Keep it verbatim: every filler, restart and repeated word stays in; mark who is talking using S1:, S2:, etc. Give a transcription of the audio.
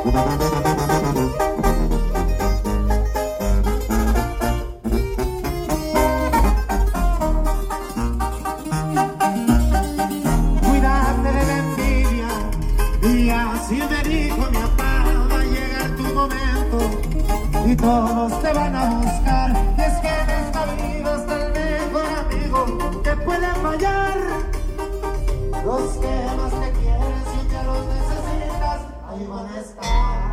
S1: Cuídate de la envidia, y así me dijo mi papá, va a llegar tu momento y todos te van a buscar. Y es que en esta vida está el mejor amigo que puede fallar. Los que más te quieren si te los necesitas, ahí van a estar.